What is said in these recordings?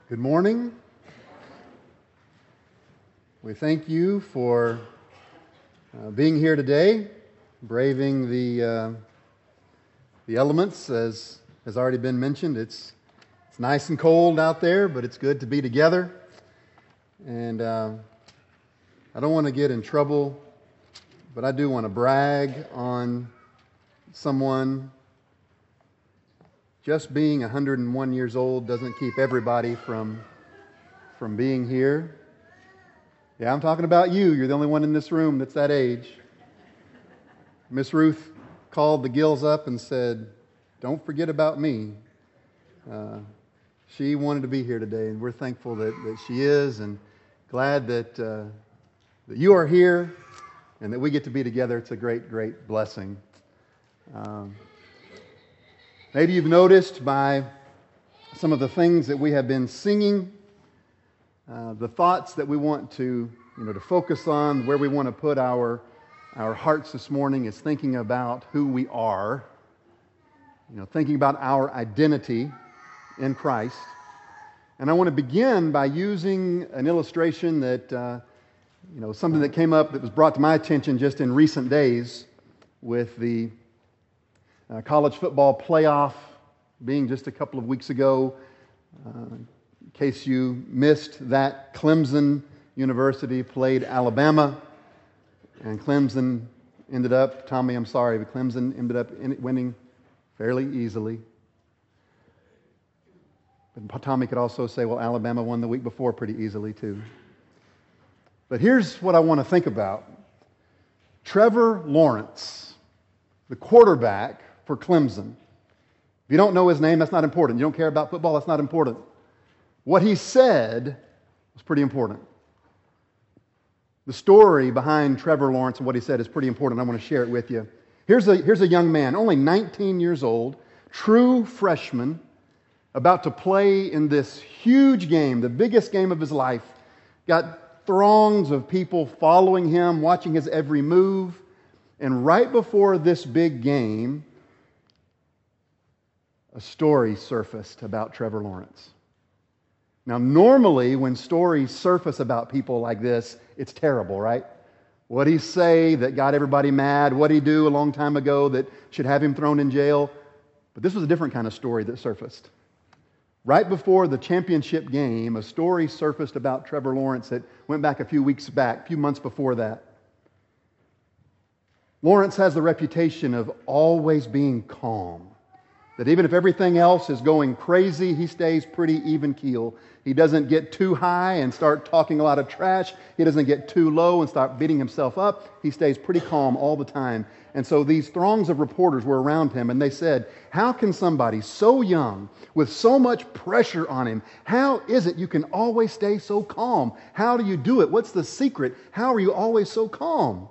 Good morning. We thank you for being here today, braving the elements, as has already been mentioned. It's nice and cold out there, but it's good to be together. And I don't want to get in trouble, but I do want to brag on someone. Just being 101 years old doesn't keep everybody from being here. Yeah, I'm talking about you. You're the only one in this room that's that age. Miss Ruth called the Gills up and said, "Don't forget about me." She wanted to be here today, and we're thankful that she is, and glad that you are here and that we get to be together. It's a great, great blessing. Maybe you've noticed by some of the things that we have been singing, the thoughts that we want to focus on, where we want to put our hearts this morning is thinking about who we are, thinking about our identity in Christ. And I want to begin by using an illustration that, something that came up that was brought to my attention just in recent days with the college football playoff being just a couple of weeks ago. In case you missed that, Clemson University played Alabama, and Clemson ended up, Tommy, I'm sorry, but Clemson ended up winning fairly easily. But Tommy could also say, well, Alabama won the week before pretty easily too. But here's what I want to think about. Trevor Lawrence, the quarterback for Clemson. If you don't know his name, that's not important. You don't care about football, that's not important. What he said was pretty important. The story behind Trevor Lawrence and what he said is pretty important. I want to share it with you. Here's a young man, only 19 years old, true freshman, about to play in this huge game, the biggest game of his life. Got throngs of people following him, watching his every move. And right before this big game, a story surfaced about Trevor Lawrence. Now, normally when stories surface about people like this, it's terrible, right? What'd he say that got everybody mad? What'd he do a long time ago that should have him thrown in jail? But this was a different kind of story that surfaced. Right before the championship game, a story surfaced about Trevor Lawrence that went back a few months before that. Lawrence has the reputation of always being calm. That even if everything else is going crazy, he stays pretty even keel. He doesn't get too high and start talking a lot of trash. He doesn't get too low and start beating himself up. He stays pretty calm all the time. And so these throngs of reporters were around him, and they said, how can somebody so young, with so much pressure on him, how is it you can always stay so calm? How do you do it? What's the secret? How are you always so calm?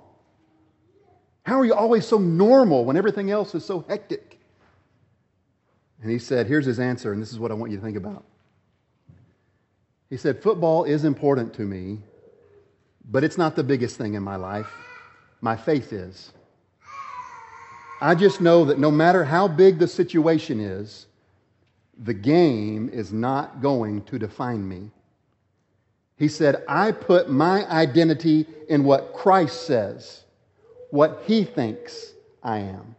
How are you always so normal when everything else is so hectic? And he said, here's his answer, and this is what I want you to think about. He said, football is important to me, but it's not the biggest thing in my life. My faith is. I just know that no matter how big the situation is, the game is not going to define me. He said, I put my identity in what Christ says, what He thinks I am.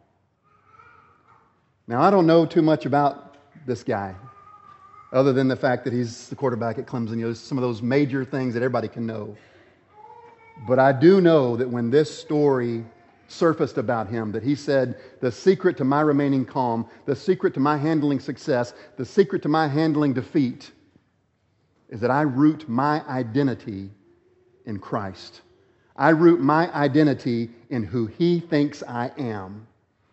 Now, I don't know too much about this guy, other than the fact that he's the quarterback at Clemson. Some of those major things that everybody can know. But I do know that when this story surfaced about him, that he said, the secret to my remaining calm, the secret to my handling success, the secret to my handling defeat is that I root my identity in Christ. I root my identity in who He thinks I am.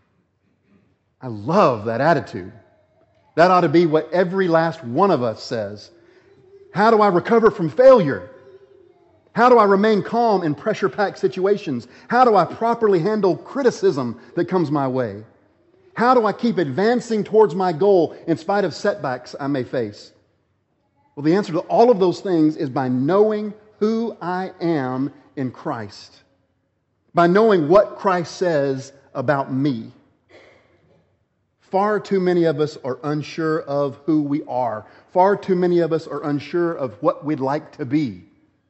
I love that attitude. That ought to be what every last one of us says. How do I recover from failure? How do I remain calm in pressure-packed situations? How do I properly handle criticism that comes my way? How do I keep advancing towards my goal in spite of setbacks I may face? Well, the answer to all of those things is by knowing who I am in Christ. By knowing what Christ says about me. Far too many of us are unsure of who we are. Far too many of us are unsure of what we'd like to be.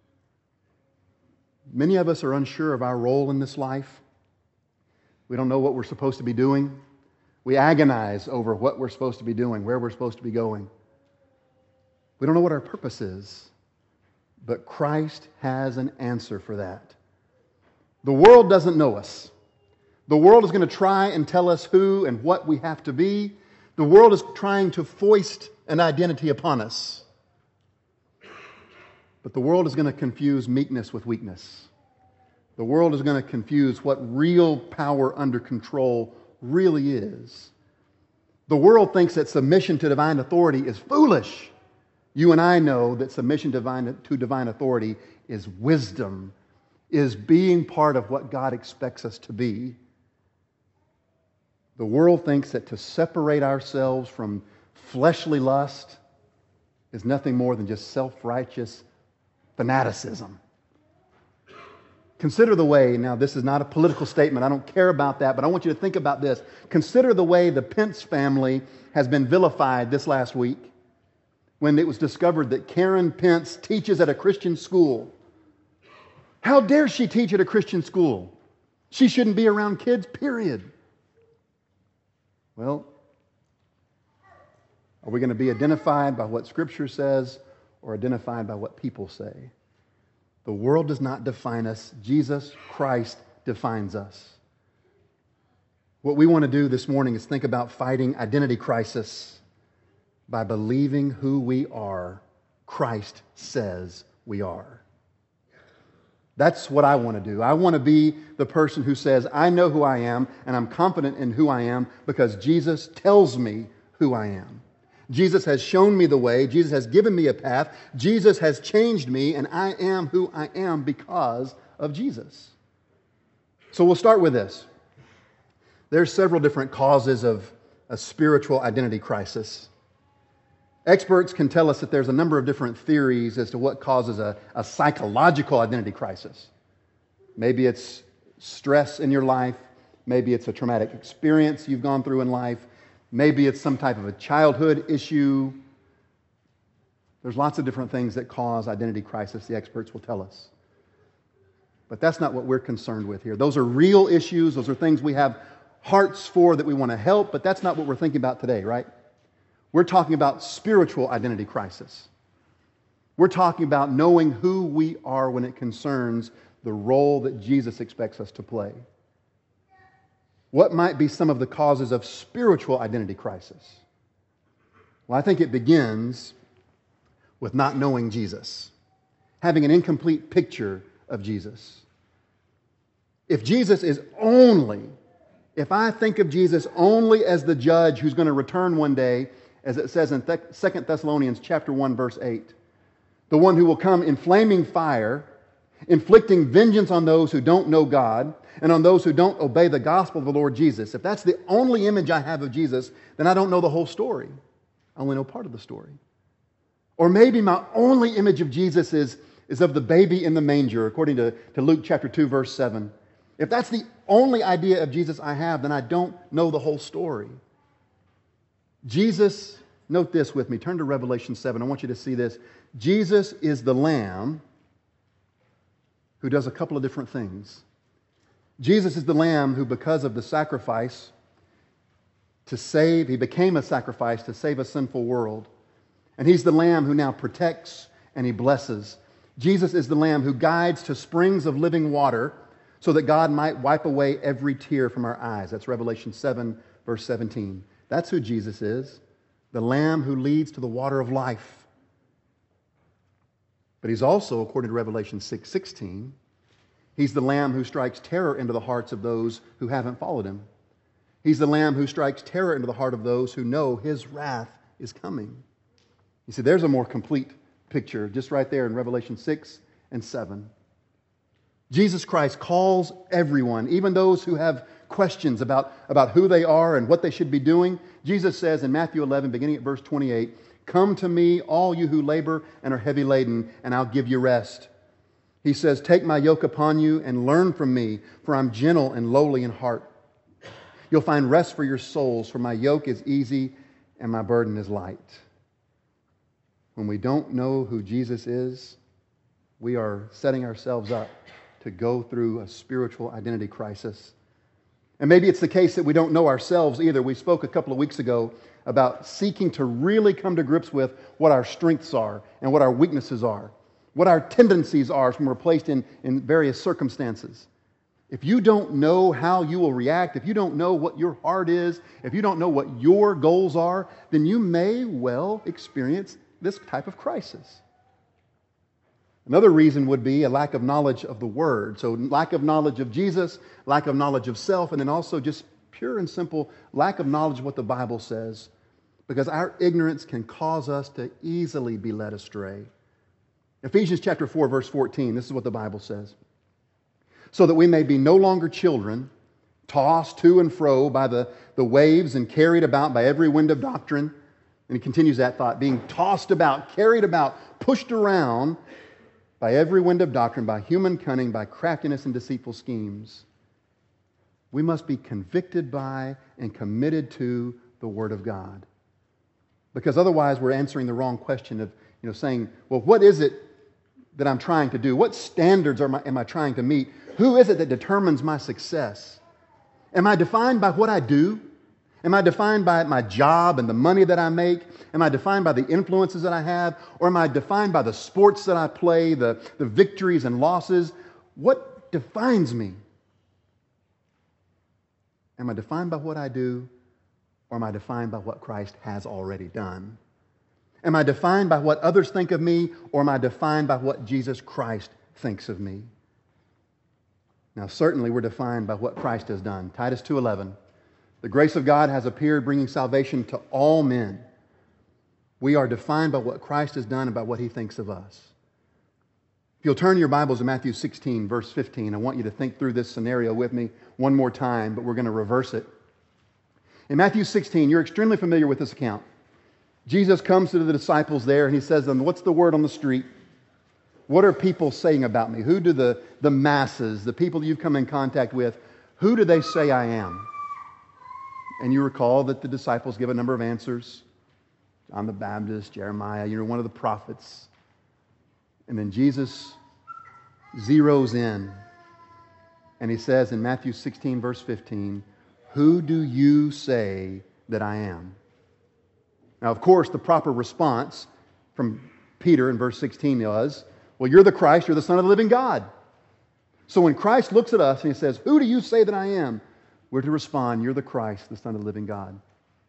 Many of us are unsure of our role in this life. We don't know what we're supposed to be doing. We agonize over what we're supposed to be doing, where we're supposed to be going. We don't know what our purpose is. But Christ has an answer for that. The world doesn't know us. The world is going to try and tell us who and what we have to be. The world is trying to foist an identity upon us. But the world is going to confuse meekness with weakness. The world is going to confuse what real power under control really is. The world thinks that submission to divine authority is foolish. You and I know that submission to divine authority is wisdom, is being part of what God expects us to be. The world thinks that to separate ourselves from fleshly lust is nothing more than just self-righteous fanaticism. Consider the way, now this is not a political statement, I don't care about that, but I want you to think about this. Consider the way the Pence family has been vilified this last week when it was discovered that Karen Pence teaches at a Christian school. How dare she teach at a Christian school? She shouldn't be around kids, period. Well, are we going to be identified by what Scripture says or identified by what people say? The world does not define us. Jesus Christ defines us. What we want to do this morning is think about fighting identity crisis by believing who we are, Christ says we are. That's what I want to do. I want to be the person who says, I know who I am, and I'm confident in who I am because Jesus tells me who I am. Jesus has shown me the way. Jesus has given me a path. Jesus has changed me, and I am who I am because of Jesus. So we'll start with this. There's several different causes of a spiritual identity crisis. Experts can tell us that there's a number of different theories as to what causes a psychological identity crisis. Maybe it's stress in your life. Maybe it's a traumatic experience you've gone through in life. Maybe it's some type of a childhood issue. There's lots of different things that cause identity crisis, the experts will tell us. But that's not what we're concerned with here. Those are real issues. Those are things we have hearts for that we want to help, but that's not what we're thinking about today, right? We're talking about spiritual identity crisis. We're talking about knowing who we are when it concerns the role that Jesus expects us to play. What might be some of the causes of spiritual identity crisis? Well, I think it begins with not knowing Jesus, having an incomplete picture of Jesus. If I think of Jesus only as the judge who's going to return one day, as it says in 2 Thessalonians chapter 1, verse 8, the one who will come in flaming fire, inflicting vengeance on those who don't know God and on those who don't obey the gospel of the Lord Jesus. If that's the only image I have of Jesus, then I don't know the whole story. I only know part of the story. Or maybe my only image of Jesus is of the baby in the manger, according to Luke chapter 2, verse 7. If that's the only idea of Jesus I have, then I don't know the whole story. Jesus, note this with me. Turn to Revelation 7. I want you to see this. Jesus is the Lamb who does a couple of different things. Jesus is the Lamb who, because of the sacrifice he became a sacrifice to save a sinful world. And He's the Lamb who now protects and He blesses. Jesus is the Lamb who guides to springs of living water so that God might wipe away every tear from our eyes. That's Revelation 7, verse 17. That's who Jesus is, the Lamb who leads to the water of life. But He's also, according to Revelation 6:16, He's the Lamb who strikes terror into the hearts of those who haven't followed Him. He's the Lamb who strikes terror into the heart of those who know His wrath is coming. You see, there's a more complete picture just right there in Revelation 6 and 7. Jesus Christ calls everyone, even those who have questions about who they are and what they should be doing. Jesus says in Matthew 11, beginning at verse 28, "Come to me, all you who labor and are heavy laden, and I'll give you rest." He says, "Take my yoke upon you and learn from me, for I'm gentle and lowly in heart. You'll find rest for your souls, for my yoke is easy and my burden is light." when we don't know who Jesus is, we are setting ourselves up to go through a spiritual identity crisis. And maybe it's the case that we don't know ourselves either. We spoke a couple of weeks ago about seeking to really come to grips with what our strengths are and what our weaknesses are, what our tendencies are when we're placed in various circumstances. If you don't know how you will react, if you don't know what your heart is, if you don't know what your goals are, then you may well experience this type of crisis. Another reason would be a lack of knowledge of the Word. So lack of knowledge of Jesus, lack of knowledge of self, and then also just pure and simple lack of knowledge of what the Bible says. Because our ignorance can cause us to easily be led astray. Ephesians chapter 4, verse 14, this is what the Bible says. So that we may be no longer children, tossed to and fro by the waves and carried about by every wind of doctrine. And he continues that thought, being tossed about, carried about, pushed around by every wind of doctrine, by human cunning, by craftiness and deceitful schemes. We must be convicted by and committed to the Word of God. Because otherwise we're answering the wrong question of, saying, well, what is it that I'm trying to do? What standards am I trying to meet? Who is it that determines my success? Am I defined by what I do? Am I defined by my job and the money that I make? Am I defined by the influences that I have? Or am I defined by the sports that I play, the victories and losses? What defines me? Am I defined by what I do? Or am I defined by what Christ has already done? Am I defined by what others think of me? Or am I defined by what Jesus Christ thinks of me? Now, certainly we're defined by what Christ has done. Titus 2:11. The grace of God has appeared, bringing salvation to all men. We are defined by what Christ has done and by what He thinks of us. If you'll turn your Bibles to Matthew 16, verse 15, I want you to think through this scenario with me one more time, but we're going to reverse it. In Matthew 16, you're extremely familiar with this account. Jesus comes to the disciples there and He says to them, what's the word on the street? What are people saying about me? Who do the masses, the people that you've come in contact with, who do they say I am? And you recall that the disciples give a number of answers. John the Baptist, Jeremiah, you're one of the prophets. And then Jesus zeroes in and He says in Matthew 16, verse 15, who do you say that I am? Now, of course, the proper response from Peter in verse 16 was, well, you're the Christ, you're the Son of the living God. So when Christ looks at us and He says, who do you say that I am? We're to respond, you're the Christ, the Son of the living God.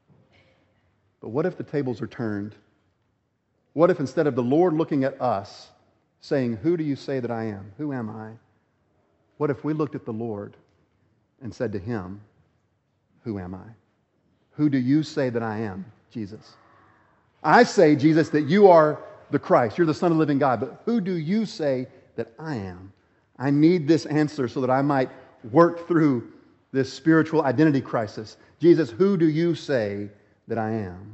But what if the tables are turned? What if instead of the Lord looking at us, saying, who do you say that I am? Who am I? What if we looked at the Lord and said to Him, who am I? Who do you say that I am, Jesus? I say, Jesus, that you are the Christ. You're the Son of the living God. But who do you say that I am? I need this answer so that I might work through this spiritual identity crisis. Jesus, who do you say that I am?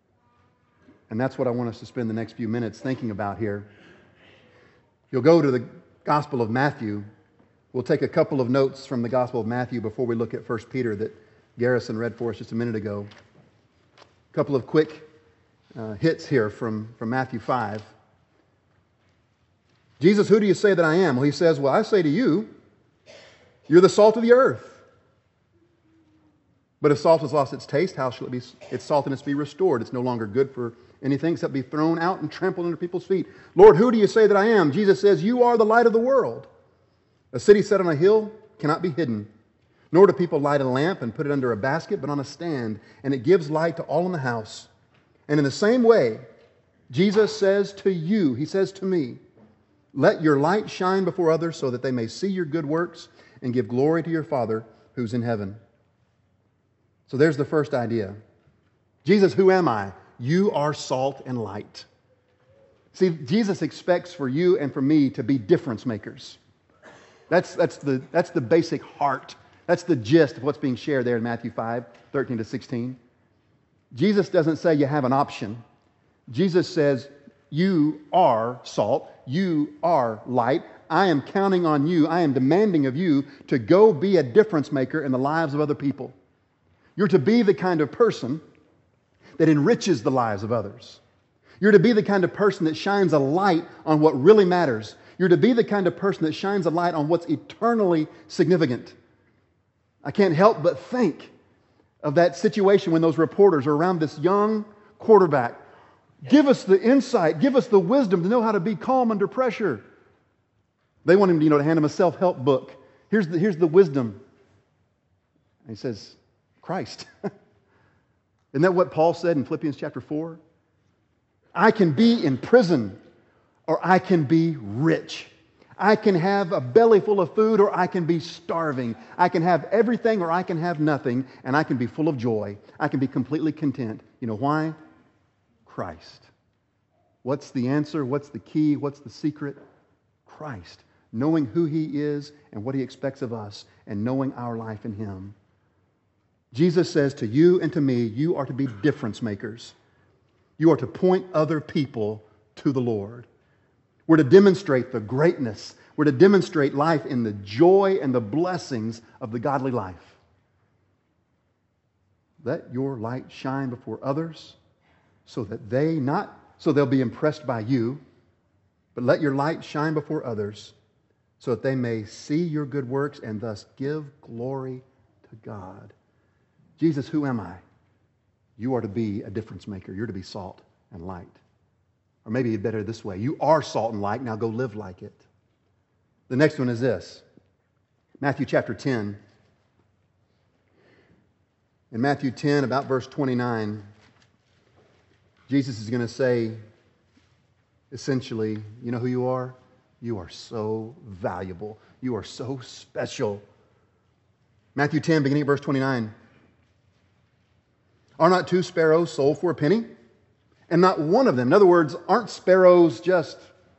And that's what I want us to spend the next few minutes thinking about here. You'll go to the Gospel of Matthew. We'll take a couple of notes from the Gospel of Matthew before we look at 1 Peter that Garrison read for us just a minute ago. A couple of quick hits here from Matthew 5. Jesus, who do you say that I am? Well, He says, well, I say to you, you're the salt of the earth. But if salt has lost its taste, how shall its saltiness be restored? It's no longer good for anything except be thrown out and trampled under people's feet. Lord, who do you say that I am? Jesus says, you are the light of the world. A city set on a hill cannot be hidden. Nor do people light a lamp and put it under a basket, but on a stand, and it gives light to all in the house. And in the same way, Jesus says to you, He says to me, let your light shine before others so that they may see your good works and give glory to your Father who's in heaven. So there's the first idea. Jesus, who am I? You are salt and light. See, Jesus expects for you and for me to be difference makers. That's the basic heart. That's the gist of what's being shared there in Matthew 5, 13 to 16. Jesus doesn't say you have an option. Jesus says, you are salt. You are light. I am counting on you. I am demanding of you to go be a difference maker in the lives of other people. You're to be the kind of person that enriches the lives of others. You're to be the kind of person that shines a light on what really matters. You're to be the kind of person that shines a light on what's eternally significant. I can't help but think of that situation when those reporters are around this young quarterback. Give us the insight, give us the wisdom to know how to be calm under pressure. They want him, to hand him a self-help book. Here's the wisdom. And he says, Christ. Isn't that what Paul said in Philippians chapter 4? I can be in prison, or I can be rich. I can have a belly full of food, or I can be starving. I can have everything, or I can have nothing, and I can be full of joy. I can be completely content. You know why? Christ. What's the answer? What's the key? What's the secret? Christ. Knowing who He is and what He expects of us, and knowing our life in Him. Jesus says to you and to me, you are to be difference makers. You are to point other people to the Lord. We're to demonstrate the greatness. We're to demonstrate life in the joy and the blessings of the godly life. Let your light shine before others so that they'll be impressed by you, but let your light shine before others so that they may see your good works and thus give glory to God. Jesus, who am I? You are to be a difference maker. You're to be salt and light. Or maybe better this way. You are salt and light. Now go live like it. The next one is this. Matthew chapter 10. In Matthew 10, about verse 29, Jesus is going to say, essentially, you know who you are? You are so valuable. You are so special. Matthew 10, beginning at verse 29. Are not 2 sparrows sold for a penny? And not one of them. In other words, aren't sparrows just,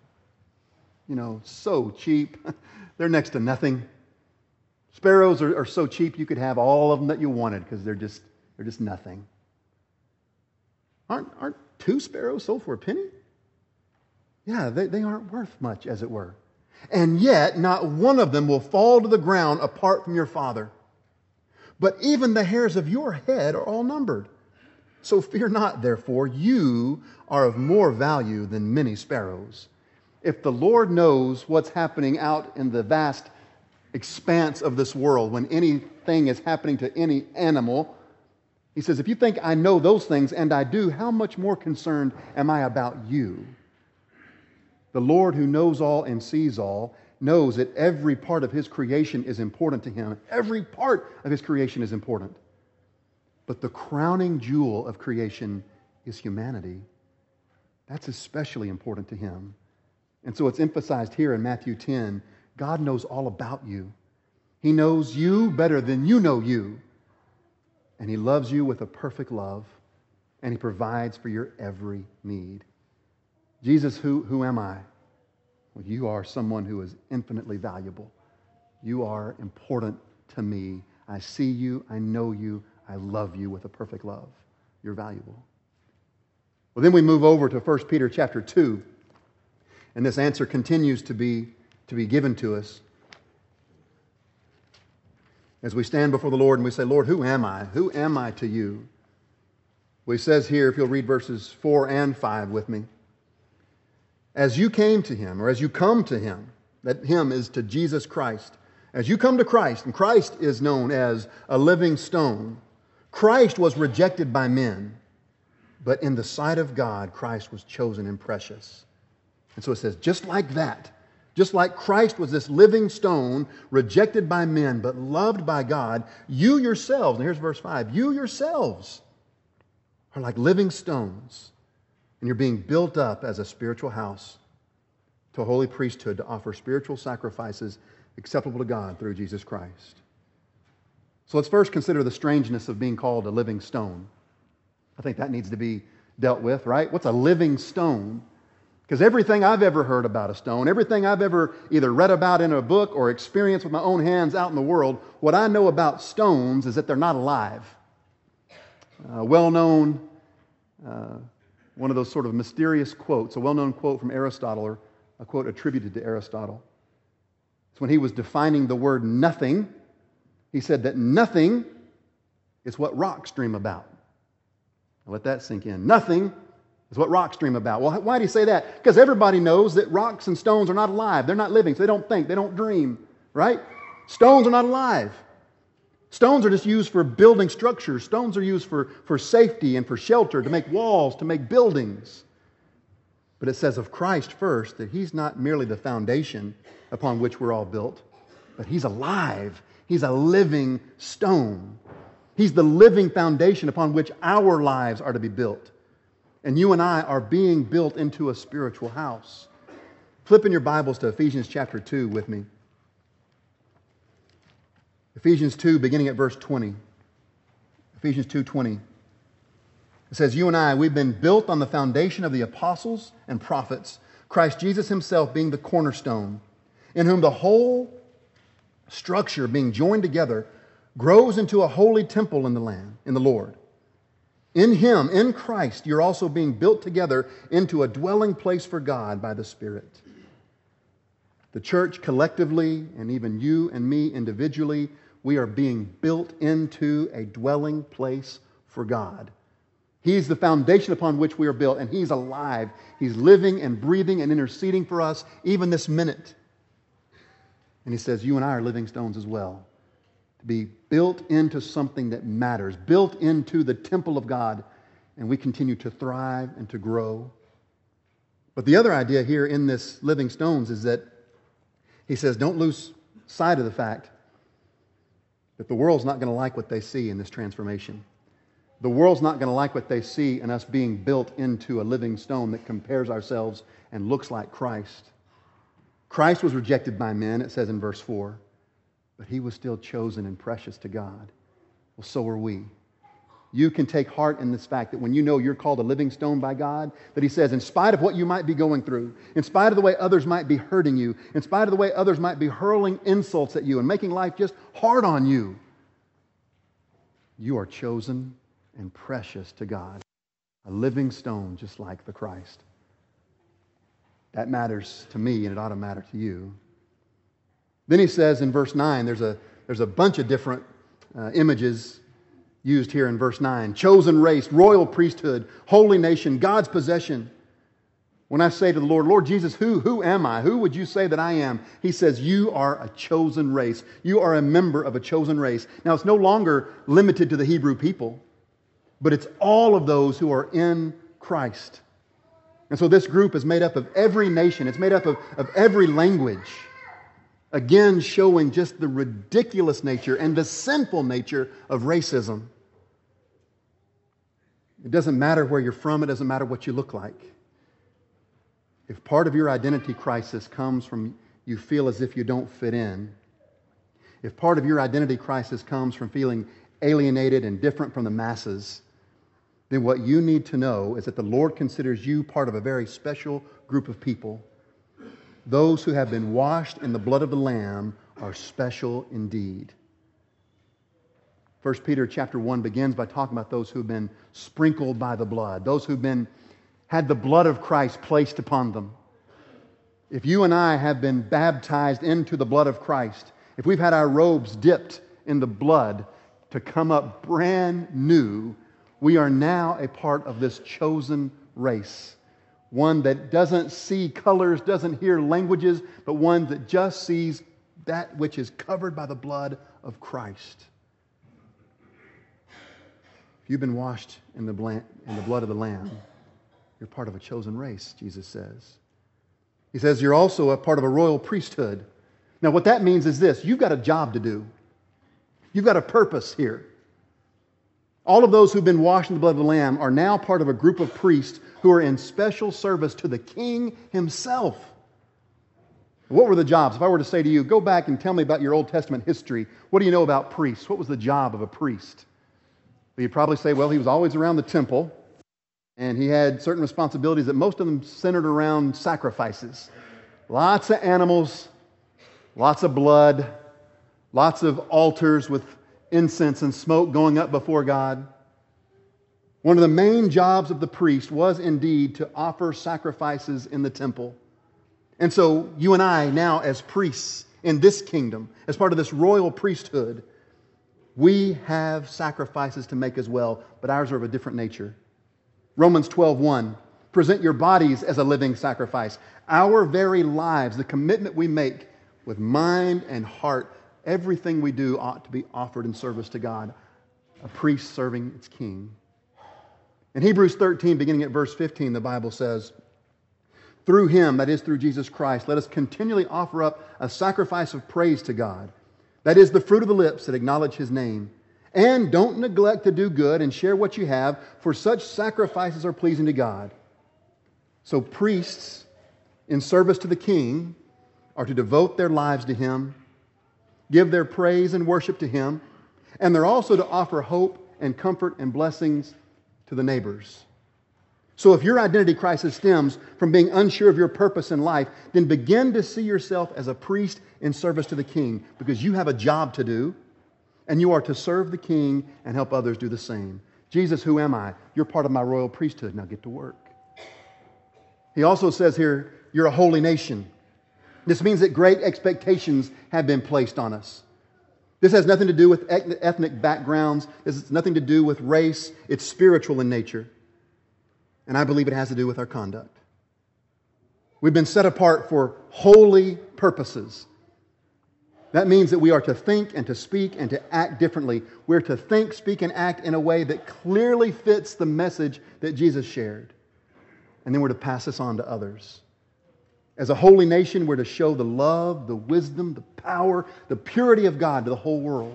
so cheap? They're next to nothing. Sparrows are so cheap you could have all of them that you wanted because they're just nothing. Aren't 2 sparrows sold for a penny? Yeah, they aren't worth much, as it were. And yet, not one of them will fall to the ground apart from your Father. But even the hairs of your head are all numbered. So fear not, therefore, you are of more value than many sparrows. If the Lord knows what's happening out in the vast expanse of this world, when anything is happening to any animal, He says, if you think I know those things, and I do, how much more concerned am I about you? The Lord who knows all and sees all knows that every part of His creation is important to Him. Every part of His creation is important. But the crowning jewel of creation is humanity. That's especially important to Him. And so it's emphasized here in Matthew 10, God knows all about you. He knows you better than you know you. And He loves you with a perfect love. And He provides for your every need. Jesus, who am I? Well, you are someone who is infinitely valuable. You are important to me. I see you. I know you. I love you with a perfect love. You're valuable. Well, then we move over to 1 Peter chapter 2. And this answer continues to be given to us. As we stand before the Lord and we say, Lord, who am I? Who am I to you? Well, He says here, if you'll read verses 4 and 5 with me. As you came to Him, or as you come to Him, that Him is to Jesus Christ. As you come to Christ, and Christ is known as a living stone, Christ was rejected by men, but in the sight of God, Christ was chosen and precious. And so it says, just like that, just like Christ was this living stone, rejected by men, but loved by God, you yourselves, and here's verse 5, you yourselves are like living stones, and you're being built up as a spiritual house to a holy priesthood to offer spiritual sacrifices acceptable to God through Jesus Christ. So let's first consider the strangeness of being called a living stone. I think that needs to be dealt with, right? What's a living stone? Because everything I've ever heard about a stone, everything I've ever either read about in a book or experienced with my own hands out in the world, what I know about stones is that they're not alive. Well-known, one of those sort of mysterious quotes, a well-known quote from Aristotle, or a quote attributed to Aristotle. It's when he was defining the word nothing. He said that nothing is what rocks dream about. Now let that sink in. Nothing That's what rocks dream about. Well, why do you say that? Because everybody knows that rocks and stones are not alive. They're not living, so they don't think, they don't dream, right? Stones are not alive. Stones are just used for building structures. Stones are used for safety and for shelter, to make walls, to make buildings. But it says of Christ first that He's not merely the foundation upon which we're all built, but He's alive. He's a living stone. He's the living foundation upon which our lives are to be built. And you and I are being built into a spiritual house. Flip in your Bibles to Ephesians chapter 2 with me. Ephesians 2, beginning at verse 20. Ephesians 2:20. It says, you and I, we've been built on the foundation of the apostles and prophets, Christ Jesus Himself being the cornerstone, in whom the whole structure being joined together grows into a holy temple in the Lord. In Him, in Christ, you're also being built together into a dwelling place for God by the Spirit. The church collectively, and even you and me individually, we are being built into a dwelling place for God. He's the foundation upon which we are built, and He's alive. He's living and breathing and interceding for us even this minute. And He says, you and I are living stones as well. To be built into something that matters, built into the temple of God, and we continue to thrive and to grow. But the other idea here in this living stones is that he says, don't lose sight of the fact that the world's not going to like what they see in this transformation. The world's not going to like what they see in us being built into a living stone that compares ourselves and looks like Christ. Christ was rejected by men, it says in verse 4. But He was still chosen and precious to God. Well, so are we. You can take heart in this fact that when you know you're called a living stone by God, that He says, in spite of what you might be going through, in spite of the way others might be hurting you, in spite of the way others might be hurling insults at you and making life just hard on you, you are chosen and precious to God. A living stone just like the Christ. That matters to me, and it ought to matter to you. Then he says in verse 9, there's a bunch of different images used here in verse 9. Chosen race, royal priesthood, holy nation, God's possession. When I say to the Lord, Lord Jesus, who am I? Who would you say that I am? He says, you are a chosen race. You are a member of a chosen race. Now, it's no longer limited to the Hebrew people, but it's all of those who are in Christ. And so this group is made up of every nation. It's made up of every language. Again, showing just the ridiculous nature and the sinful nature of racism. It doesn't matter where you're from. It doesn't matter what you look like. If part of your identity crisis comes from you feel as if you don't fit in, if part of your identity crisis comes from feeling alienated and different from the masses, then what you need to know is that the Lord considers you part of a very special group of people. Those who have been washed in the blood of the Lamb are special indeed. 1 Peter chapter 1 begins by talking about those who have been sprinkled by the blood, those who've had the blood of Christ placed upon them. If you and I have been baptized into the blood of Christ, if we've had our robes dipped in the blood to come up brand new, we are now a part of this chosen race. One that doesn't see colors, doesn't hear languages, but one that just sees that which is covered by the blood of Christ. If you've been washed in the blood of the Lamb, you're part of a chosen race, Jesus says. He says you're also a part of a royal priesthood. Now what that means is this: you've got a job to do. You've got a purpose here. All of those who've been washed in the blood of the Lamb are now part of a group of priests who are in special service to the King Himself. What were the jobs? If I were to say to you, go back and tell me about your Old Testament history, what do you know about priests? What was the job of a priest? Well, you'd probably say, well, he was always around the temple, and he had certain responsibilities that most of them centered around sacrifices. Lots of animals, lots of blood, lots of altars with incense and smoke going up before God. One of the main jobs of the priest was indeed to offer sacrifices in the temple. And so you and I now as priests in this kingdom, as part of this royal priesthood, we have sacrifices to make as well, but ours are of a different nature. Romans 12:1 Present your bodies as a living sacrifice. Our very lives, the commitment we make with mind and heart, everything we do ought to be offered in service to God. A priest serving its king. In Hebrews 13, beginning at verse 15, the Bible says, through Him, that is through Jesus Christ, let us continually offer up a sacrifice of praise to God. That is the fruit of the lips that acknowledge His name. And don't neglect to do good and share what you have, for such sacrifices are pleasing to God. So priests, in service to the King, are to devote their lives to Him, give their praise and worship to Him, and they're also to offer hope and comfort and blessings to the neighbors. So if your identity crisis stems from being unsure of your purpose in life, then begin to see yourself as a priest in service to the King, because you have a job to do, and you are to serve the King and help others do the same. Jesus, who am I? You're part of my royal priesthood. Now get to work. He also says here, you're a holy nation. This means that great expectations have been placed on us. This has nothing to do with ethnic backgrounds. This has nothing to do with race. It's spiritual in nature. And I believe it has to do with our conduct. We've been set apart for holy purposes. That means that we are to think and to speak and to act differently. We're to think, speak, and act in a way that clearly fits the message that Jesus shared. And then we're to pass this on to others. As a holy nation, we're to show the love, the wisdom, the power, the purity of God to the whole world.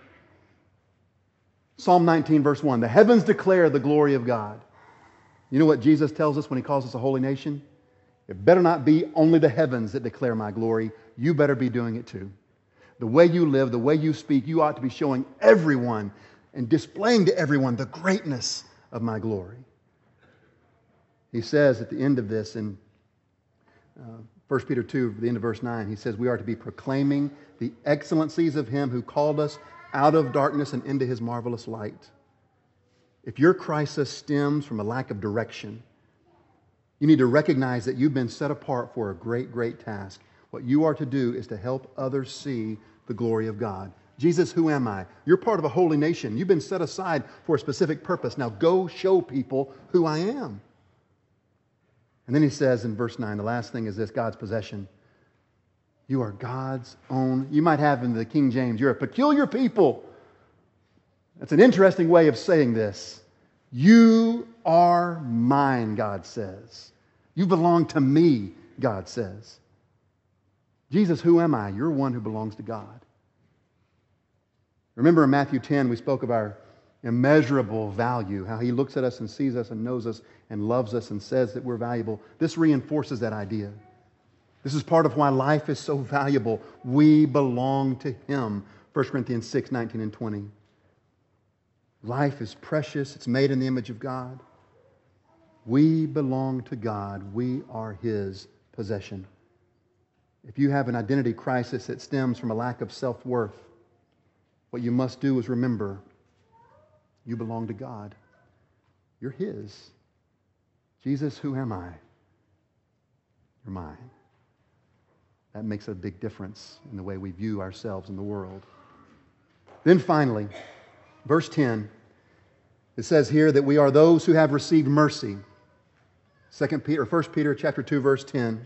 Psalm 19, verse 1, the heavens declare the glory of God. You know what Jesus tells us when He calls us a holy nation? It better not be only the heavens that declare my glory. You better be doing it too. The way you live, the way you speak, you ought to be showing everyone and displaying to everyone the greatness of my glory. He says at the end of this in 1 Peter 2, the end of verse 9, he says we are to be proclaiming the excellencies of Him who called us out of darkness and into His marvelous light. If your crisis stems from a lack of direction, you need to recognize that you've been set apart for a great, great task. What you are to do is to help others see the glory of God. Jesus, who am I? You're part of a holy nation. You've been set aside for a specific purpose. Now go show people who I am. And then he says in verse 9, the last thing is this, God's possession. You are God's own. You might have in the King James, you're a peculiar people. That's an interesting way of saying this. You are mine, God says. You belong to me, God says. Jesus, who am I? You're one who belongs to God. Remember in Matthew 10, we spoke of our immeasurable value, how He looks at us and sees us and knows us and loves us and says that we're valuable. This reinforces that idea. This is part of why life is so valuable. We belong to Him. 1 Corinthians 6, 19 and 20. Life is precious. It's made in the image of God. We belong to God. We are His possession. If you have an identity crisis that stems from a lack of self-worth, what you must do is remember, you belong to God. You're His. Jesus, who am I? You're mine. That makes a big difference in the way we view ourselves in the world. Then finally, verse 10, it says here that we are those who have received mercy. 1 Peter chapter 2, verse 10.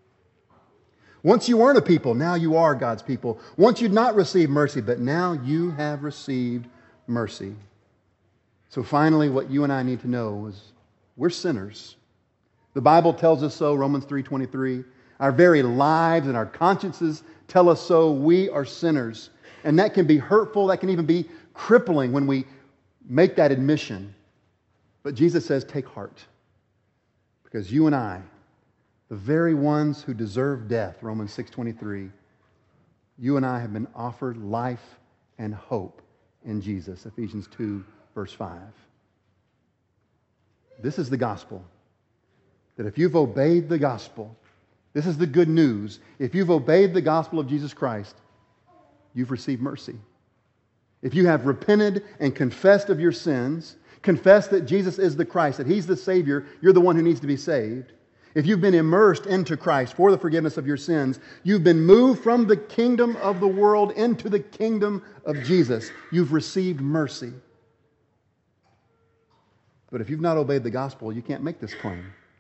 Once you weren't a people, now you are God's people. Once you'd not received mercy, but now you have received mercy. So finally, what you and I need to know is we're sinners. The Bible tells us so, Romans 3:23. Our very lives and our consciences tell us so. We are sinners. And that can be hurtful. That can even be crippling when we make that admission. But Jesus says, take heart. Because you and I, the very ones who deserve death, Romans 6:23, you and I have been offered life and hope in Jesus, Ephesians 2, verse 5. This is the gospel. That if you've obeyed the gospel, this is the good news. If you've obeyed the gospel of Jesus Christ, you've received mercy. If you have repented and confessed of your sins, confessed that Jesus is the Christ, that He's the Savior, you're the one who needs to be saved. If you've been immersed into Christ for the forgiveness of your sins, you've been moved from the kingdom of the world into the kingdom of Jesus. You've received mercy. But if you've not obeyed the gospel, you can't make this claim.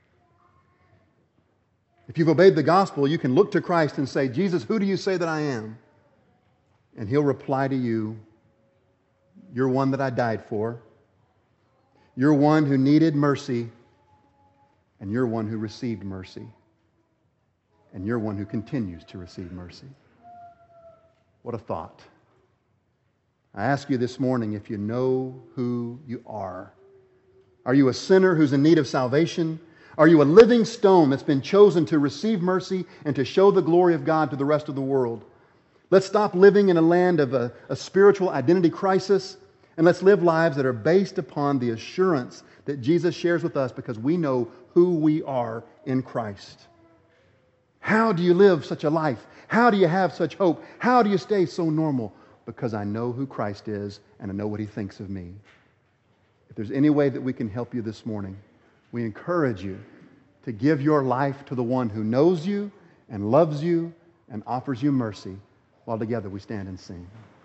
If you've obeyed the gospel, you can look to Christ and say, Jesus, who do you say that I am? And He'll reply to you, you're one that I died for. You're one who needed mercy. And you're one who received mercy. And you're one who continues to receive mercy. What a thought. I ask you this morning if you know who you are. Are you a sinner who's in need of salvation? Are you a living stone that's been chosen to receive mercy and to show the glory of God to the rest of the world? Let's stop living in a land of a spiritual identity crisis, and let's live lives that are based upon the assurance that Jesus shares with us because we know who we are in Christ. How do you live such a life? How do you have such hope? How do you stay so normal? Because I know who Christ is and I know what He thinks of me. If there's any way that we can help you this morning, we encourage you to give your life to the one who knows you and loves you and offers you mercy, while together we stand and sing.